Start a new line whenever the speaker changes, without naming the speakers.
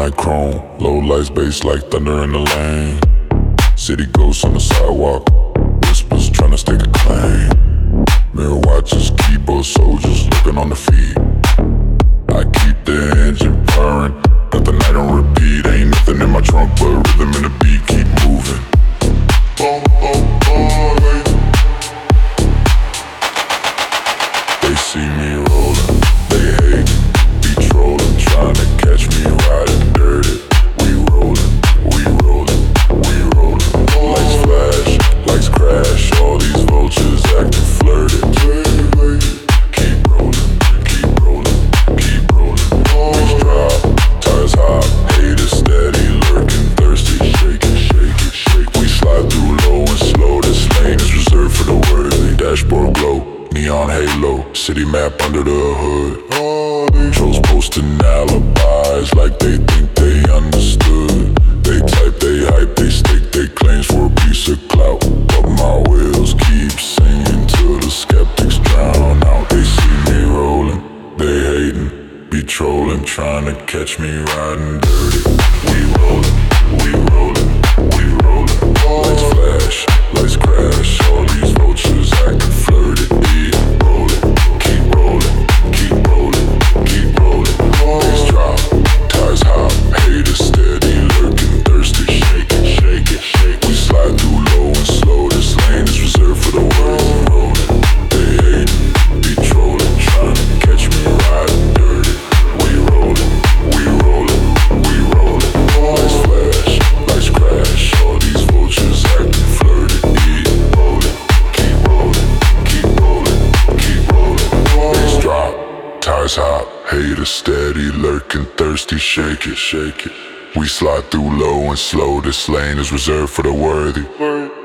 like chrome, low lights, bass like thunder in the lane. City ghosts on the sidewalk, whispers tryna stake a claim. Mirror watchers, keyboard soldiers looking on the feet. I keep the engine purring, got the night on repeat. Ain't nothing in my trunk but rhythm and the beat. Keep moving. Oh, oh, oh, they see me rolling, they hate, be trolling, trying to catch me riding dirty. We rolling, we rolling, we rolling. Lights flash, lights crash, all these vultures acting flirty. Keep rolling, keep rolling, keep rolling. Waves drop, tires hot, haters steady, lurking, thirsty. Shake it, shake it, shake. We slide through low and slow, this lane is reserved for the worthy. Dashboard glow, neon halo, city map under the hood. Trolls posting alibis like they think they understood. They type, they hype, they stake their claims for a piece of clout. But my wheels keep singing till the skeptics drown out. They see me rolling, they hating, be trolling, trying to catch me riding dirty. We rolling, we rolling, we rolling. Lights flash, lights crash, all these vultures acting flirty. Keep rolling, keep rolling, keep rolling, keep rolling. Bass drop, tires hot, haters steady, lurking, thirsty. Shake it, shake it, shake. We slide through low and slow, this lane is reserved for the worthy. Rolling, they hating, be trolling, trying to catch me riding dirty. We rolling, we rolling, we rolling. Lights flash, lights crash, all these vultures acting flirty. Keep rolling, keep rolling, keep rolling, keep rolling. Bass drop, tires hot, haters steady, lurking, thirsty. Shake it, shake it. We slide through low and slow, this lane is reserved for the worthy.